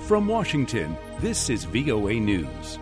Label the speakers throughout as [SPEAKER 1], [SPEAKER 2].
[SPEAKER 1] From Washington, this is VOA News.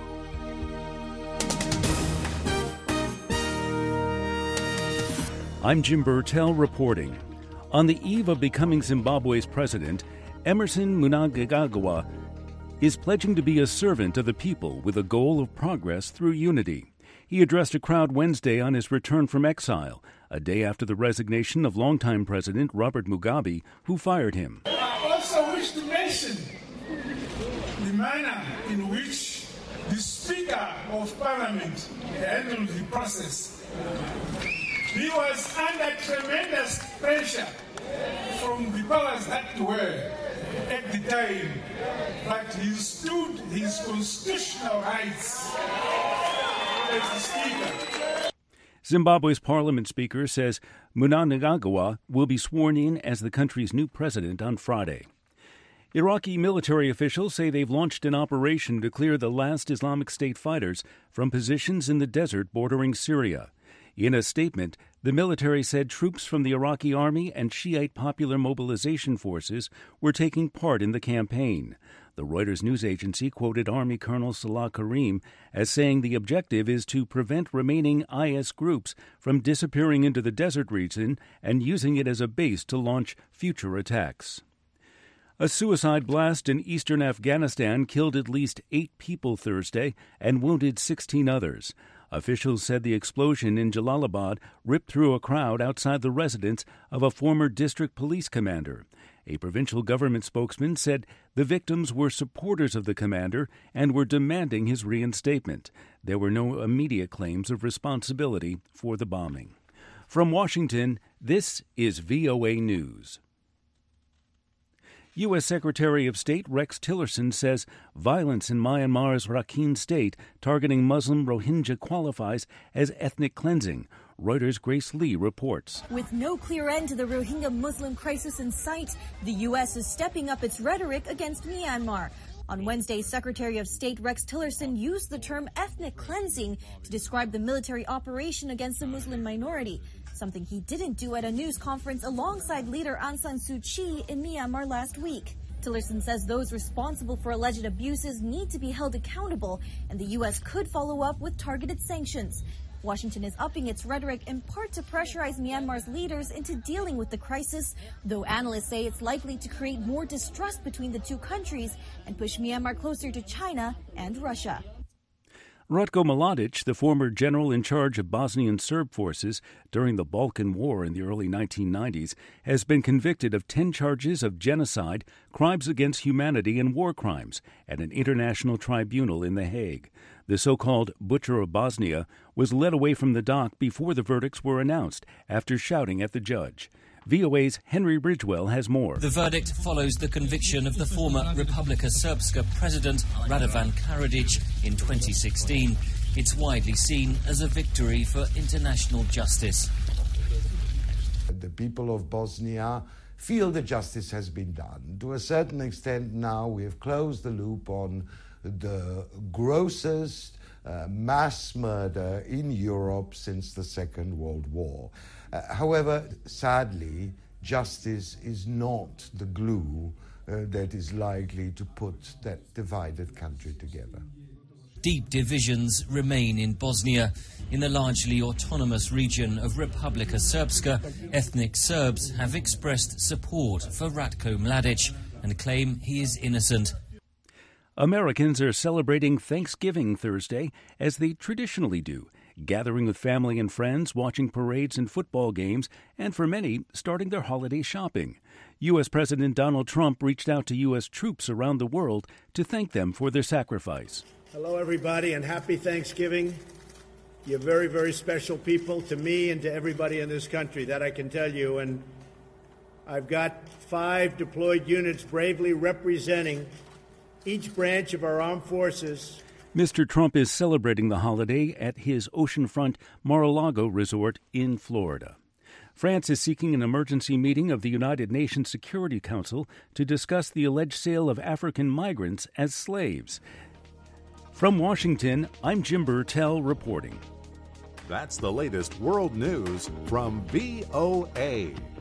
[SPEAKER 1] I'm Jim Burtell reporting. On the eve of becoming Zimbabwe's president, Emmerson Mnangagwa is pledging to be a servant of the people with a goal of progress through unity. He addressed a crowd Wednesday on his return from exile, a day after the resignation of longtime President Robert Mugabe, who fired him.
[SPEAKER 2] I also wish to mention the manner in which the Speaker of Parliament handled the process. He was under tremendous pressure from the powers that were at the time, but he stood his constitutional rights as the Speaker.
[SPEAKER 1] Zimbabwe's parliament speaker says Mnangagwa will be sworn in as the country's new president on Friday. Iraqi military officials say they've launched an operation to clear the last Islamic State fighters from positions in the desert bordering Syria. In a statement, the military said troops from the Iraqi army and Shiite Popular Mobilization Forces were taking part in the campaign. The Reuters news agency quoted Army Colonel Salah Karim as saying the objective is to prevent remaining IS groups from disappearing into the desert region and using it as a base to launch future attacks. A suicide blast in eastern Afghanistan killed at least 8 people Thursday and wounded 16 others. Officials said the explosion in Jalalabad ripped through a crowd outside the residence of a former district police commander. A provincial government spokesman said the victims were supporters of the commander and were demanding his reinstatement. There were no immediate claims of responsibility for the bombing. From Washington, this is VOA News. U.S. Secretary of State Rex Tillerson says violence in Myanmar's Rakhine State targeting Muslim Rohingya qualifies as ethnic cleansing. Reuters' Grace Lee reports.
[SPEAKER 3] With no clear end to the Rohingya Muslim crisis in sight, the U.S. is stepping up its rhetoric against Myanmar. On Wednesday, Secretary of State Rex Tillerson used the term ethnic cleansing to describe the military operation against the Muslim minority, something he didn't do at a news conference alongside leader Aung San Suu Kyi in Myanmar last week. Tillerson says those responsible for alleged abuses need to be held accountable, and the U.S. could follow up with targeted sanctions. Washington is upping its rhetoric in part to pressurize Myanmar's leaders into dealing with the crisis, though analysts say it's likely to create more distrust between the two countries and push Myanmar closer to China and Russia.
[SPEAKER 1] Ratko Mladic, the former general in charge of Bosnian Serb forces during the Balkan War in the early 1990s, has been convicted of 10 charges of genocide, crimes against humanity, and war crimes at an international tribunal in The Hague. The so-called Butcher of Bosnia was led away from the dock before the verdicts were announced after shouting at the judge. VOA's Henry Bridgewell has more.
[SPEAKER 4] The verdict follows the conviction of the former Republika Srpska president Radovan Karadzic in 2016. It's widely seen as a victory for international justice.
[SPEAKER 5] The people of Bosnia feel that justice has been done. To a certain extent now we have closed the loop on the grossest mass murder in Europe since the Second World War. However, sadly, justice is not the glue that is likely to put that divided country together.
[SPEAKER 4] Deep divisions remain in Bosnia. In the largely autonomous region of Republika Srpska, ethnic Serbs have expressed support for Ratko Mladic and claim he is innocent.
[SPEAKER 1] Americans are celebrating Thanksgiving Thursday as they traditionally do, gathering with family and friends, watching parades and football games, and for many, starting their holiday shopping. U.S. President Donald Trump reached out to U.S. troops around the world to thank them for their sacrifice.
[SPEAKER 6] Hello, everybody, and happy Thanksgiving. You're very, very special people to me and to everybody in this country, that I can tell you. And I've got 5 deployed units bravely representing each branch of our armed forces.
[SPEAKER 1] Mr. Trump is celebrating the holiday at his oceanfront Mar-a-Lago resort in Florida. France is seeking an emergency meeting of the United Nations Security Council to discuss the alleged sale of African migrants as slaves. From Washington, I'm Jim Burtell reporting.
[SPEAKER 7] That's the latest world news from VOA.